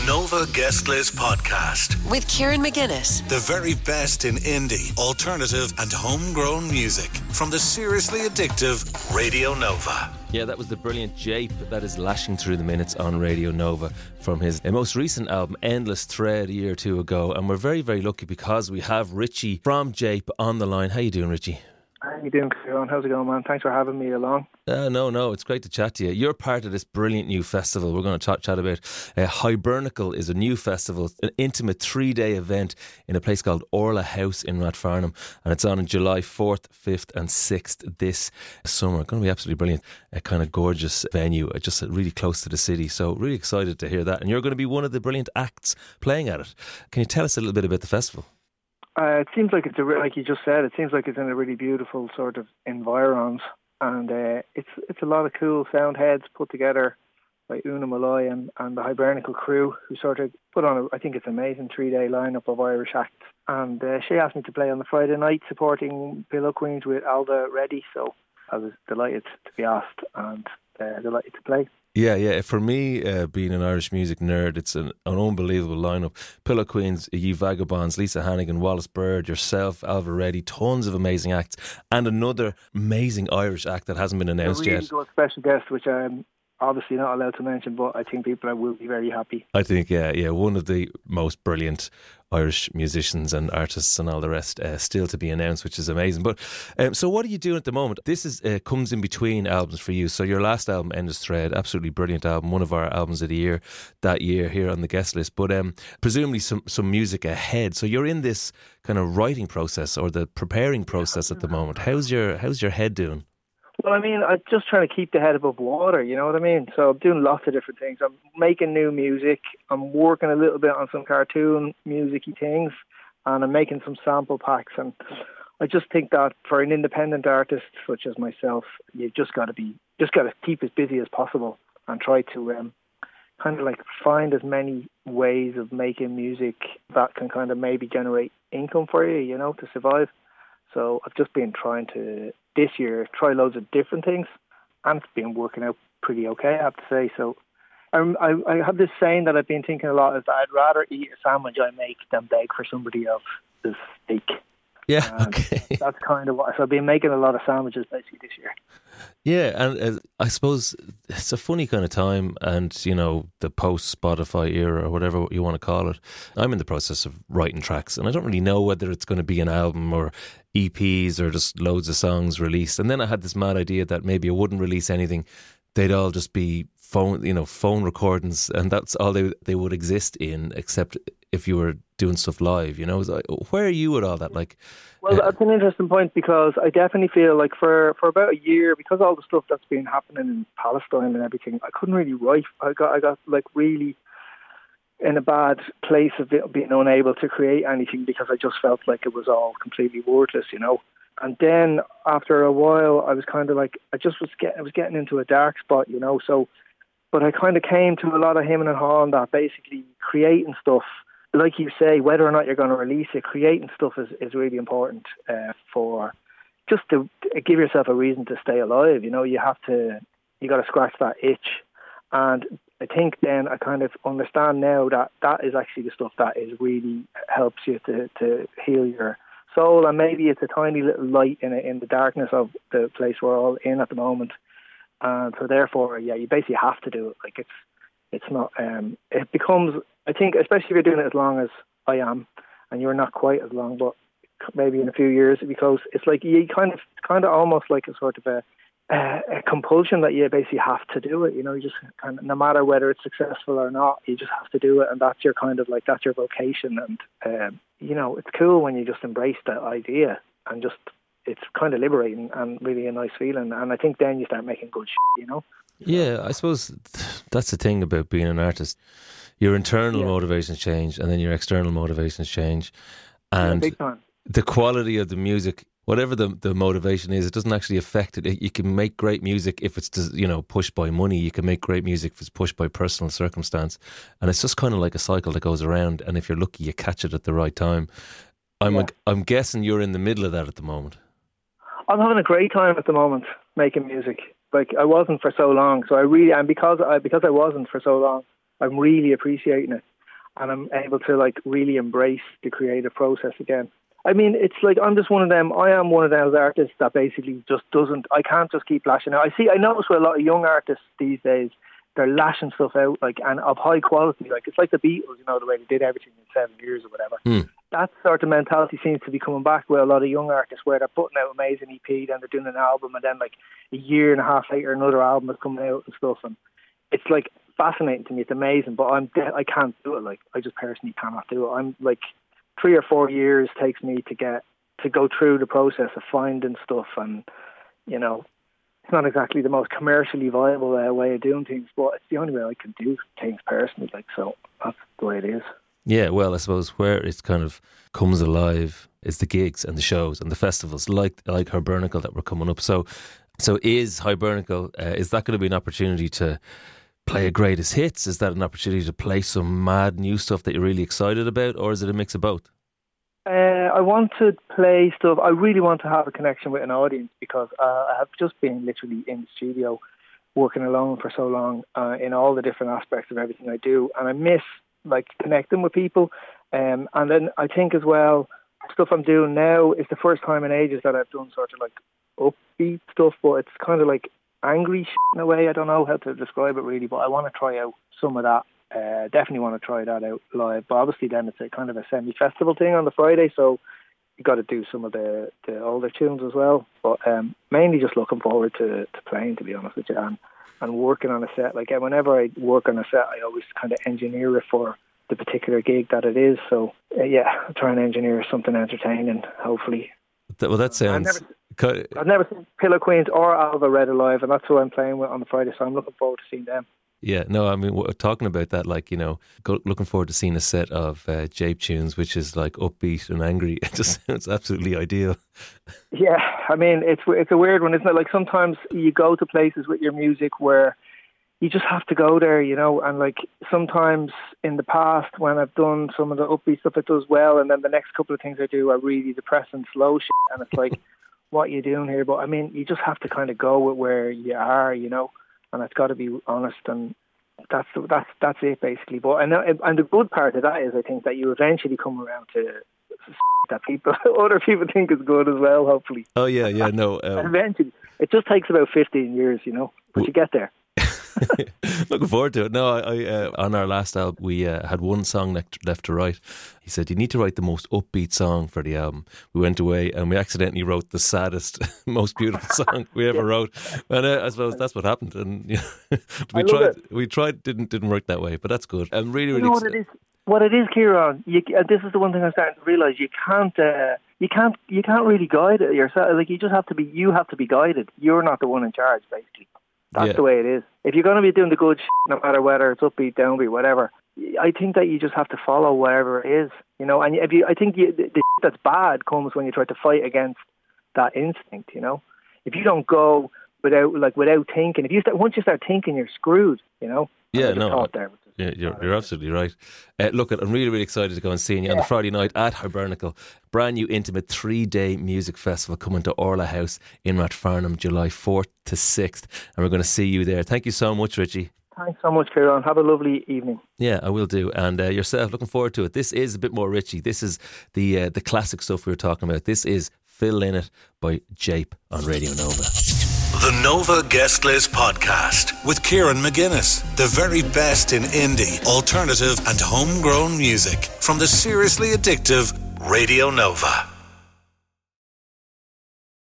Nova Guest List Podcast with Kieran McGuinness. The very best in indie, alternative and homegrown music from the seriously addictive Radio Nova. Yeah, that was the brilliant Jape that is lashing through the minutes on Radio Nova from his most recent album, Endless Thread, a year or two ago. And we're very, very lucky because we have Richie from Jape on the line. How you doing, Richie? How you doing, Kieran? How's it going, man? Thanks for having me along. No, it's great to chat to you. You're part of this brilliant new festival we're going to chat about. Hibernical is a new festival, an intimate 3-day event in a place called Orla House in Rathfarnham, and it's on July 4th, 5th and 6th this summer. It's going to be absolutely brilliant. A kind of gorgeous venue, just really close to the city, so really excited to hear that. And you're going to be one of the brilliant acts playing at it. Can you tell us a little bit about the festival? It seems like like you just said, it seems like it's in a really beautiful sort of environs, and it's a lot of cool sound heads put together by Una Malloy and the Hibernical crew, who sort of put on I think it's an amazing 3-day lineup of Irish acts. And she asked me to play on the Friday night supporting Pillow Queens with Alda Reddy, so I was delighted to be asked and delighted to play. Yeah. For me, being an Irish music nerd, it's an unbelievable lineup. Pillow Queens, Ye Vagabonds, Lisa Hannigan, Wallace Bird, yourself, Alva Reddy, tons of amazing acts, and another amazing Irish act that hasn't been announced yet. A really good special guest, which I'm obviously not allowed to mention, but I think people will be very happy. I think, yeah, one of the most brilliant Irish musicians and artists and all the rest still to be announced, which is amazing. But so what are you doing at the moment? This is comes in between albums for you. So your last album, Endless Thread, absolutely brilliant album, one of our albums of the year that year here on the guest list. But presumably some music ahead. So you're in this kind of writing process or the preparing process at the moment. How's your head doing? Well, I mean, I'm just trying to keep the head above water, you know what I mean? So I'm doing lots of different things. I'm making new music. I'm working a little bit on some cartoon music-y things, and I'm making some sample packs. And I just think that for an independent artist such as myself, you've just got to keep as busy as possible and try to kind of like find as many ways of making music that can kind of maybe generate income for you, you know, to survive. So I've just been trying to, this year, try loads of different things, and it's been working out pretty okay, I have to say. So I have this saying that I've been thinking a lot, is that I'd rather eat a sandwich I make than beg for somebody else's steak. Yeah, okay. That's kind of what, so I've been making a lot of sandwiches basically this year. Yeah, and I suppose it's a funny kind of time, and you know, the post-Spotify era or whatever you want to call it. I'm in the process of writing tracks, and I don't really know whether it's going to be an album or EPs or just loads of songs released. And then I had this mad idea that maybe I wouldn't release anything; they'd all just be phone recordings, and that's all they would exist in, except if you were doing stuff live. You know, like, where are you with all that? Like, well, that's an interesting point, because I definitely feel like for about a year, because all the stuff that's been happening in Palestine and everything, I couldn't really write. I got like really in a bad place of being unable to create anything, because I just felt like it was all completely worthless, you know. And then after a while, I was kind of like, I was getting into a dark spot, you know. So, but I kind of came to a lot of him and hawing that basically creating stuff, like you say, whether or not you're going to release it, creating stuff is really important for just to give yourself a reason to stay alive. You know, you got to scratch that itch. And I think then I kind of understand now that is actually the stuff that is really helps you to heal your soul. And maybe it's a tiny little light in the darkness of the place we're all in at the moment. And so therefore, yeah, you basically have to do it. Like it's not, it becomes, I think, especially if you're doing it as long as I am, and you're not quite as long, but maybe in a few years, because it's like you kind of almost like a sort of a compulsion that you basically have to do it. You know, you just kind of, no matter whether it's successful or not, you just have to do it, and that's your kind of like, that's your vocation. And you know, it's cool when you just embrace that idea, and just, it's kind of liberating and really a nice feeling. And I think then you start making good shit, you know? Yeah, I suppose that's the thing about being an artist. Your internal motivations change, and then your external motivations change. And big time. The quality of the music, whatever the motivation is, it doesn't actually affect it. You can make great music if it's, you know, pushed by money. You can make great music if it's pushed by personal circumstance. And it's just kind of like a cycle that goes around. And if you're lucky, you catch it at the right time. I'm guessing you're in the middle of that at the moment. I'm having a great time at the moment making music. Like, I wasn't for so long, so I really, and because I wasn't for so long, I'm really appreciating it. and I'm able to like really embrace the creative process again. I mean, it's like I'm just one of them. I am one of those artists that basically just doesn't. I can't just keep lashing out. I notice with a lot of young artists these days, they're lashing stuff out like and of high quality. Like it's like the Beatles, the way they did everything in 7 years or whatever. That sort of mentality seems to be coming back with a lot of young artists, where they're putting out amazing EP, then they're doing an album, and then like a year and a half later, another album is coming out and stuff. And it's like fascinating to me. It's amazing, but I can't do it. Like I just personally cannot do it. I'm like 3 or 4 years takes me to go through the process of finding stuff, and it's not exactly the most commercially viable way of doing things, but it's the only way I can do things personally. Like, so that's the way it is. Yeah, well, I suppose where it kind of comes alive is the gigs and the shows and the festivals like Hibernical that were coming up. So is Hibernical, is that going to be an opportunity to play a greatest hits? Is that an opportunity to play some mad new stuff that you're really excited about, or is it a mix of both? I want to play stuff. I really want to have a connection with an audience, because I have just been literally in the studio working alone for so long in all the different aspects of everything I do, and I miss like connecting with people. And then I think as well, stuff I'm doing now is the first time in ages that I've done sort of like upbeat stuff, but it's kind of like angry shit in a way. I don't know how to describe it really, but I want to try out some of that. Definitely want to try that out live, but obviously then it's a kind of a semi-festival thing on the Friday, so you got to do some of the older tunes as well. But mainly just looking forward to playing, to be honest with you, and working on a set. Like whenever I work on a set, I always kind of engineer it for the particular gig that it is. So I try and engineer something entertaining, hopefully. Well, that sounds... I've never seen Pillow Queens or Alva Red alive, and that's who I'm playing with on the Friday, so I'm looking forward to seeing them. Yeah, no, I mean, talking about that, like, looking forward to seeing a set of Jape tunes, which is like upbeat and angry. It just sounds absolutely ideal. Yeah, I mean, it's a weird one, isn't it? Like sometimes you go to places with your music where you just have to go there, and like sometimes in the past when I've done some of the upbeat stuff, it does well, and then the next couple of things I do are really depressing, slow shit, and it's like, what are you doing here? But I mean, you just have to kind of go with where you are, and it's got to be honest, and that's it basically. But and the good part of that is, I think that you eventually come around to that other people think is good as well, hopefully. Oh yeah, no. Eventually, it just takes about 15 years, but you get there. Looking forward to it. No, I on our last album we had one song left to write. He said, you need to write the most upbeat song for the album. We went away and we accidentally wrote the saddest, most beautiful song we ever wrote, and I suppose that's what happened. And we tried didn't work that way, but that's good. I'm really what it is, Kieran, this is the one thing I'm starting to realise. You can't really guide it yourself. Like you have to be guided. You're not the one in charge, basically. That's the way it is. If you're going to be doing the good shit, no matter whether it's upbeat, downbeat, whatever, I think that you just have to follow whatever it is, And I think the shit that's bad comes when you try to fight against that instinct, If you don't go without thinking, once you start thinking, you're screwed, Yeah, no. Yeah, you're absolutely right. Look, I'm really, really excited to go and see you on the Friday night at Hibernical. Brand new intimate 3-day music festival coming to Orla House in Rathfarnham, July 4th to 6th. And we're going to see you there. Thank you so much, Richie. Thanks so much, Kieran. Have a lovely evening. Yeah, I will do. And yourself, looking forward to it. This is a bit more Richie. This is the classic stuff we were talking about. This is Fill Lynott by Jape on Radio Nova. The Nova Guest List Podcast with Kieran McGuinness. The very best in indie, alternative and homegrown music from the seriously addictive Radio Nova.